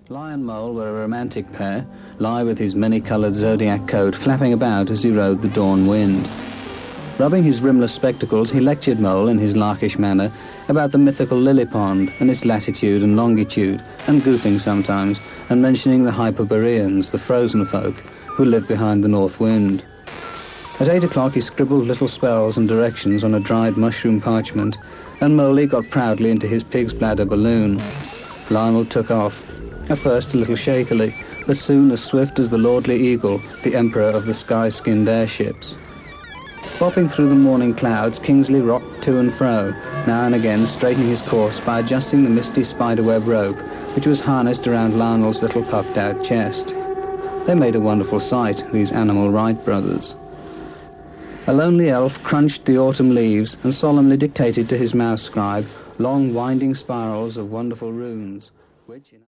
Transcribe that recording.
Lie and Mole were a romantic pair, Lie with his many-coloured zodiac coat flapping about as he rode the dawn wind. Rubbing his rimless spectacles, he lectured Mole in his larkish manner about the mythical lily pond and its latitude and longitude, and goofing sometimes, and mentioning the Hyperboreans, the frozen folk, who lived behind the north wind. At 8 o'clock he scribbled little spells and directions on a dried mushroom parchment, and Moley got proudly into his pig's bladder balloon. Lionel took off, at first a little shakily, but soon as swift as the lordly eagle, the emperor of the sky-skinned airships. Bopping through the morning clouds, Kingsley rocked to and fro, now and again straightening his course by adjusting the misty spiderweb rope, which was harnessed around Lionel's little puffed-out chest. They made a wonderful sight, these animal Wright brothers. A lonely elf crunched the autumn leaves and solemnly dictated to his mouse scribe long winding spirals of wonderful runes, which...